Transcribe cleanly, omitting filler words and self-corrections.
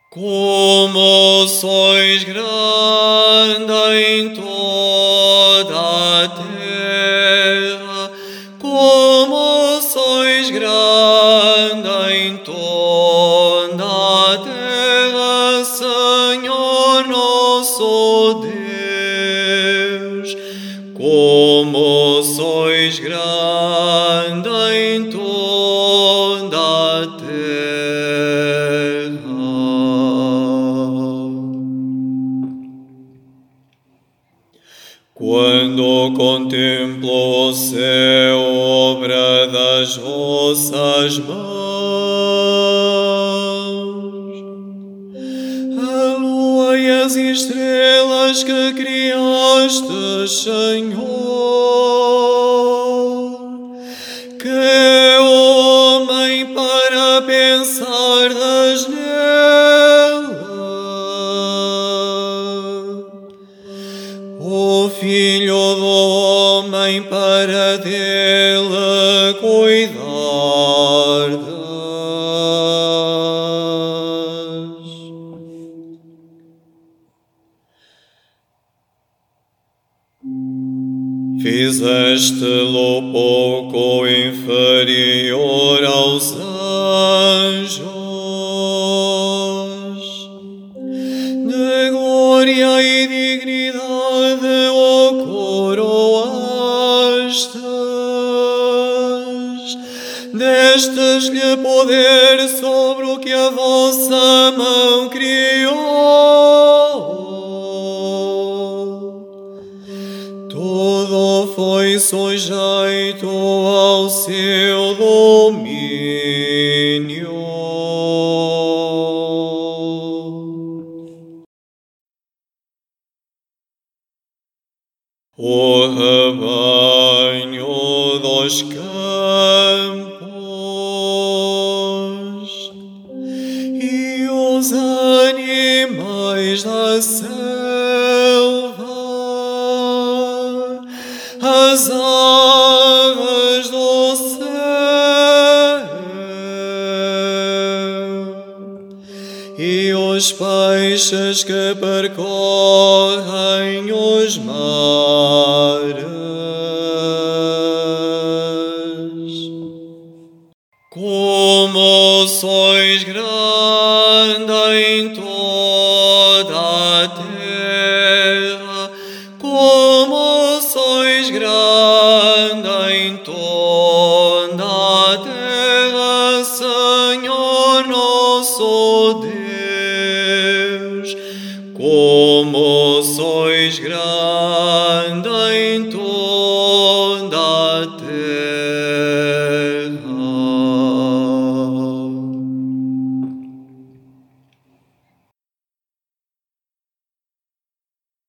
Como sois grande em toda a terra, como sois grande em toda a terra, Senhor nosso Deus, como sois grande em toda a terra. Quando contemplo o céu, obra das vossas mãos, a lua e as estrelas que criaste, Senhor, que é homem para pensar nela, o Filho do homem para dele cuidardes. Fizeste-lo pouco inferior aos anjos, de glória e dignidade o coroastes, destes-lhe poder sobre o que a vossa mão criou. Tudo foi sujeito ao seu domínio. O rebanho dos campos e os animais da selva, as aves do céu e os peixes que percorrem os mares. Como sois grande em toda a terra, como sois grande em toda a terra, Senhor nosso Deus, como sois grande em